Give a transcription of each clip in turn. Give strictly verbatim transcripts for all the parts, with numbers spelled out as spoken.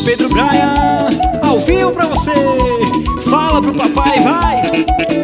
Pedro Brian, ao vivo pra você. Fala pro papai, vai!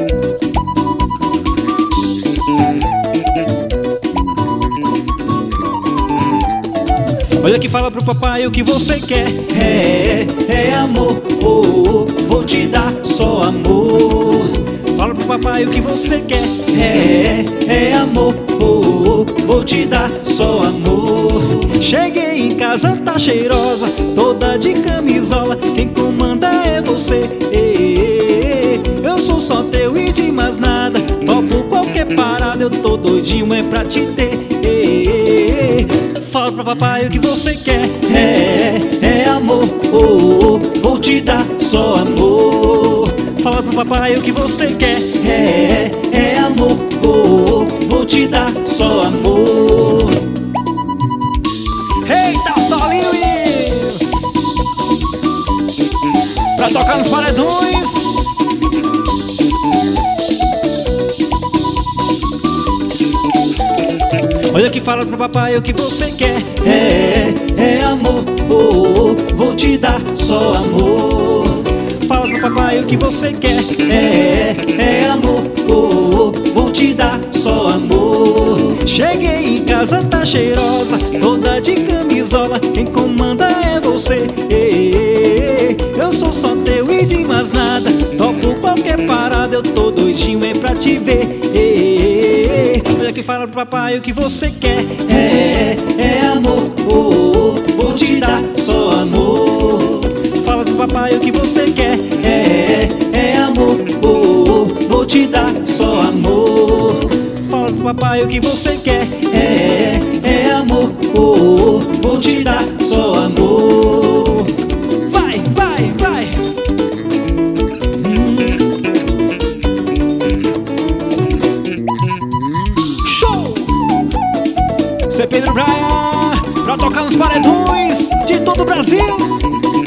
Olha que fala pro papai o que você quer. É, é amor, oh, oh, vou te dar só amor. Fala pro papai o que você quer. É, é amor, oh, oh, vou te dar só amor. Cheguei em casa, tá cheirosa, toda de camisola. Quem comanda é você. Ei, eu sou só teu e de mais nada. Topo qualquer parada, eu tô doidinho, é pra te ter. Ei, fala pro papai o que você quer. É, é amor, oh, oh, vou te dar só amor. Fala pro papai o que você quer. É, é amor, oh, oh, vou te dar só amor. Eita, solinho pra tocar nos paredões. Olha que fala pro papai o que você quer. É, é amor, oh, oh, vou te dar só amor. Fala pro papai o que você quer. É, é amor, oh, oh, vou te dar só amor. Cheguei em casa, tá cheirosa, toda de camisola. Quem comanda é você. Ei, eu sou só teu e de mais nada. Topo qualquer parada, eu tô doidinho, é pra te ver. Ei, olha que fala pro papai o que você quer. É, é amor, oh, oh, vou te dar só amor. Fala pro papai o que você quer. É, é amor, oh, oh, vou te dar só amor. Fala pro papai o que você quer. É, é amor, oh, oh, vou te dar só amor. Vai, vai, vai. Show! Cê Pedro Brian, pra tocar nos paredões de todo o Brasil.